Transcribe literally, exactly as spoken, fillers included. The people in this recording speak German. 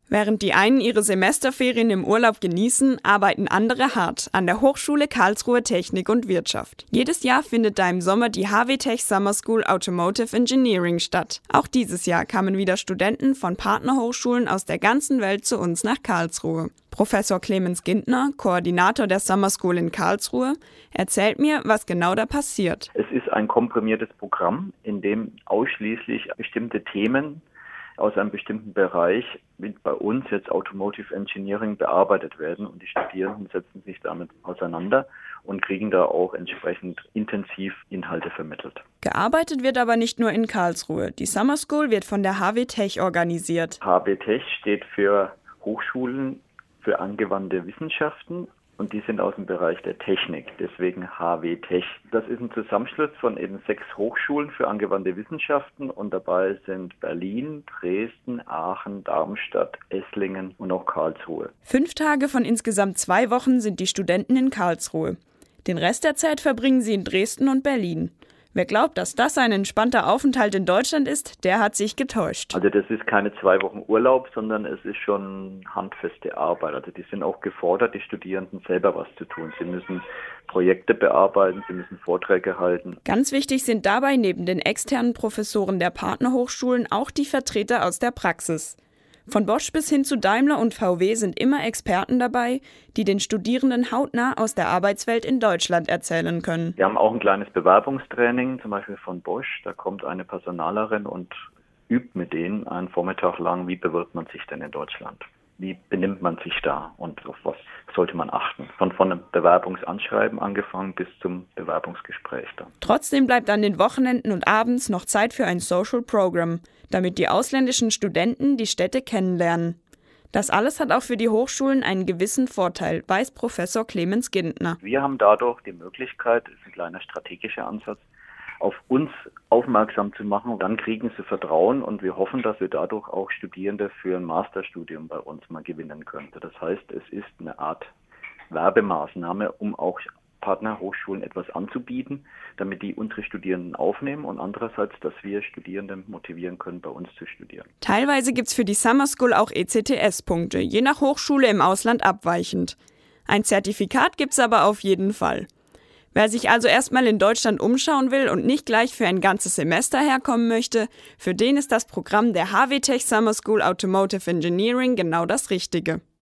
Während die einen ihre Semesterferien im Urlaub genießen, arbeiten andere hart an der Hochschule Karlsruhe Technik und Wirtschaft. Jedes Jahr findet da im Sommer die H W Tech Summer School Automotive Engineering statt. Auch dieses Jahr kamen wieder Studenten von Partnerhochschulen aus der ganzen Welt zu uns nach Karlsruhe. Professor Clemens Gintner, Koordinator der Summer School in Karlsruhe, erzählt mir, was genau da passiert. Es ist ein komprimiertes Programm, in dem ausschließlich bestimmte Themen aus einem bestimmten Bereich, wie bei uns jetzt Automotive Engineering, bearbeitet werden und die Studierenden setzen sich damit auseinander und kriegen da auch entsprechend intensiv Inhalte vermittelt. Gearbeitet wird aber nicht nur in Karlsruhe. Die Summer School wird von der H W Tech organisiert. H W Tech steht für Hochschulen für angewandte Wissenschaften. Und die sind aus dem Bereich der Technik, deswegen H W Tech. Das ist ein Zusammenschluss von eben sechs Hochschulen für angewandte Wissenschaften und dabei sind Berlin, Dresden, Aachen, Darmstadt, Esslingen und auch Karlsruhe. Fünf Tage von insgesamt zwei Wochen sind die Studenten in Karlsruhe. Den Rest der Zeit verbringen sie in Dresden und Berlin. Wer glaubt, dass das ein entspannter Aufenthalt in Deutschland ist, der hat sich getäuscht. Also das ist keine zwei Wochen Urlaub, sondern es ist schon handfeste Arbeit. Also die sind auch gefordert, die Studierenden selber was zu tun. Sie müssen Projekte bearbeiten, sie müssen Vorträge halten. Ganz wichtig sind dabei neben den externen Professoren der Partnerhochschulen auch die Vertreter aus der Praxis. Von Bosch bis hin zu Daimler und V W sind immer Experten dabei, die den Studierenden hautnah aus der Arbeitswelt in Deutschland erzählen können. Wir haben auch ein kleines Bewerbungstraining, zum Beispiel von Bosch. Da kommt eine Personalerin und übt mit denen einen Vormittag lang, wie bewirbt man sich denn in Deutschland? Wie benimmt man sich da und auf was sollte man achten? Von, von einem Bewerbungsanschreiben angefangen bis zum Bewerbungsgespräch dann. Trotzdem bleibt an den Wochenenden und abends noch Zeit für ein Social Program, damit die ausländischen Studenten die Städte kennenlernen. Das alles hat auch für die Hochschulen einen gewissen Vorteil, weiß Professor Clemens Gintner. Wir haben dadurch die Möglichkeit, das ist ein kleiner strategischer Ansatz, auf uns aufmerksam zu machen. Und dann kriegen sie Vertrauen und wir hoffen, dass wir dadurch auch Studierende für ein Masterstudium bei uns mal gewinnen können. Das heißt, es ist eine Art Werbemaßnahme, um auch Partnerhochschulen etwas anzubieten, damit die unsere Studierenden aufnehmen und andererseits, dass wir Studierende motivieren können, bei uns zu studieren. Teilweise gibt es für die Summer School auch E C T S-Punkte, je nach Hochschule im Ausland abweichend. Ein Zertifikat gibt es aber auf jeden Fall. Wer sich also erstmal in Deutschland umschauen will und nicht gleich für ein ganzes Semester herkommen möchte, für den ist das Programm der H W Tech Summer School Automotive Engineering genau das Richtige.